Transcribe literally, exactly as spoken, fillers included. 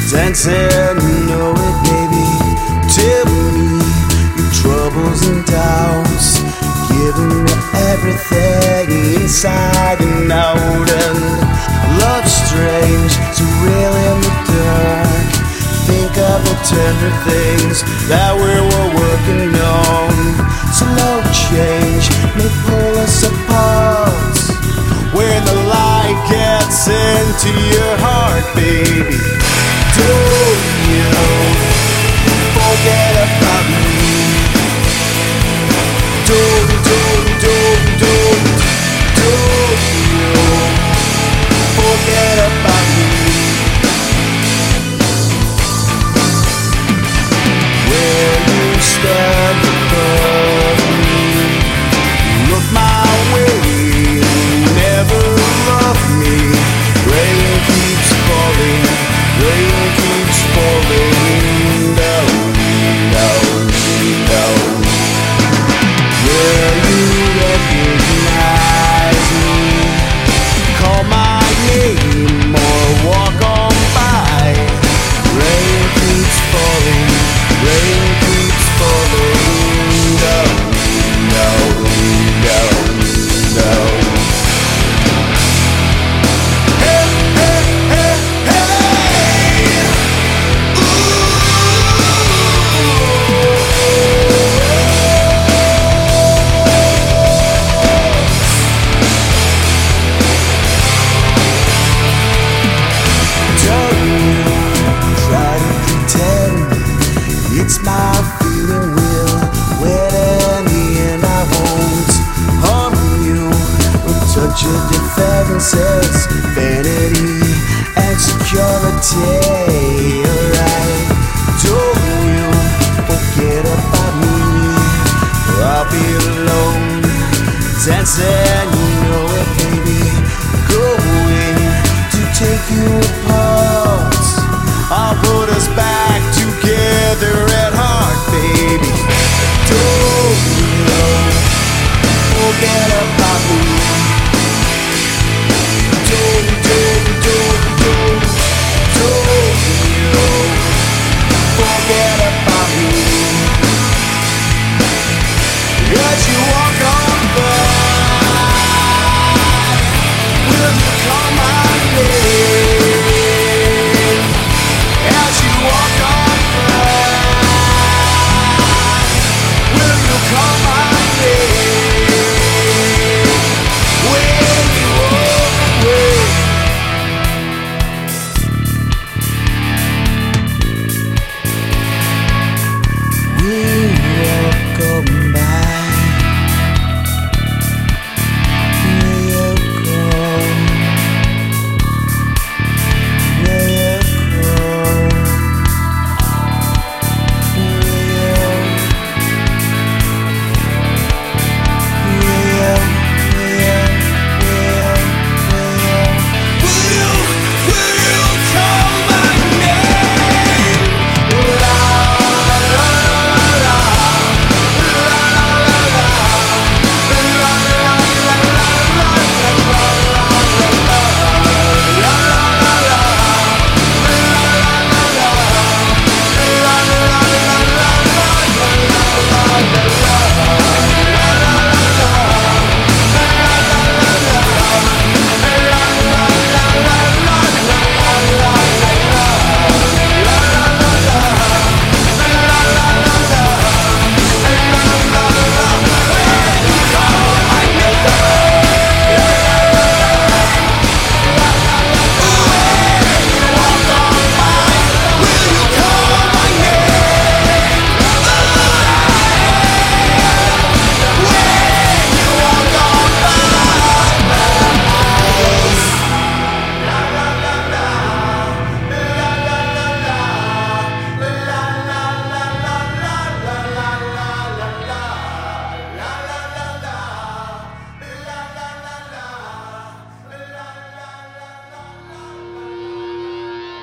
dancing, you know it, baby. Tell me your troubles and doubts, giving me everything inside and out. And love's strange, surreal in the dark. Think of the tender things that we were working on. Slow change may pull us apart when the light gets into your heart, baby. Don't you forget about me. Don't, don't, don't, don't, don't you forget about me. Where you stand above me, look my way, you never love me. Rain keeps falling, rain keeps falling down, down, down. Will you recognize me? Call my name or walk on by. Rain keeps falling, rain keeps falling down, down, down, down. Hey, hey, hey, hey! Don't you try to pretend it's my feeling will when in the end I won't harm you. With touch of defenses, vanity and security. Alright, don't you forget about me. I'll be alone, dancing.